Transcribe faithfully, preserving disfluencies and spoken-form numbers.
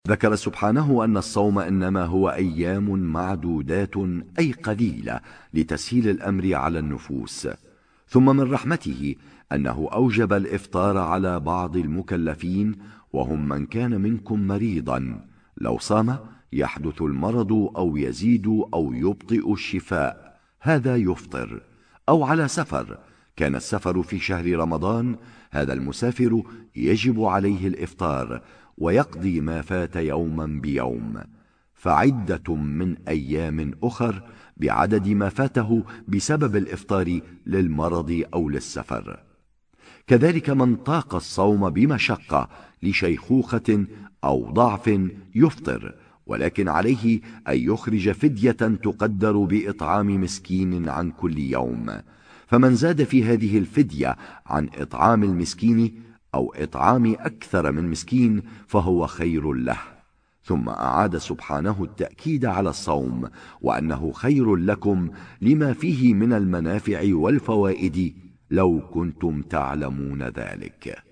ذكر سبحانه أن الصوم إنما هو أيام معدودات أي قليلة لتسهيل الأمر على النفوس. ثم من رحمته أنه أوجب الإفطار على بعض المكلفين وهم من كان منكم مريضا، لو صام يحدث المرض أو يزيد أو يبطئ الشفاء هذا يفطر، أو على سفر كان السفر في شهر رمضان هذا المسافر يجب عليه الإفطار ويقضي ما فات يوما بيوم، فعدة من أيام أخر بعدد ما فاته بسبب الإفطار للمرض أو للسفر. كذلك من طاق الصوم بمشقة لشيخوخة أو ضعف يفطر، ولكن عليه أن يخرج فدية تقدر بإطعام مسكين عن كل يوم، فمن زاد في هذه الفدية عن إطعام المسكين أو إطعام أكثر من مسكين فهو خير له. ثم أعاد سبحانه التأكيد على الصوم وأنه خير لكم لما فيه من المنافع والفوائد لو كنتم تعلمون ذلك.